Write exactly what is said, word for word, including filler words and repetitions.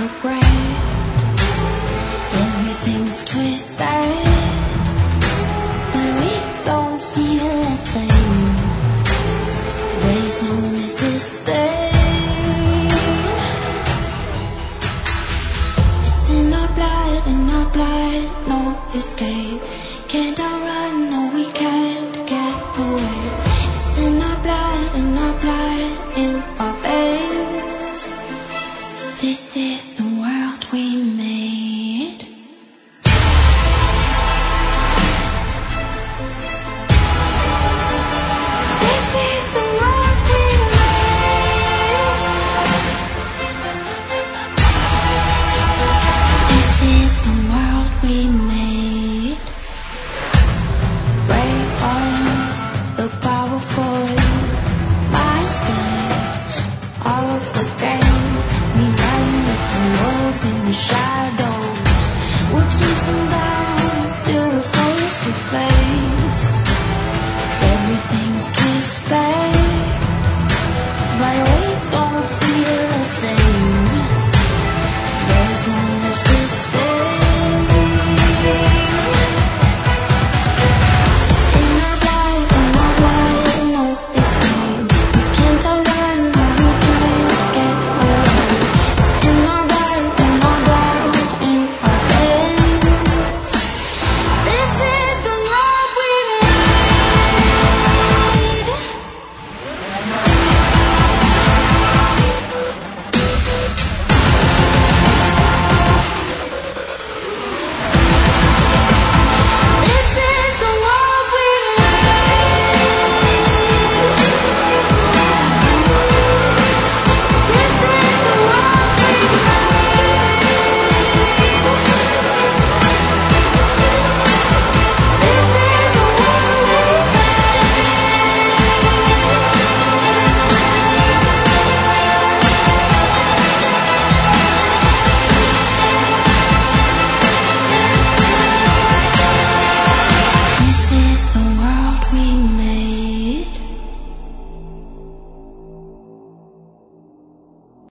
regret. Everything's twisted, but we don't feel a thing. There's no resisting. It's in our blood, in our blood, no escape. Can't outrun, no we can't get away. It's in our blood, in our blood, in our veins. This is the world we made.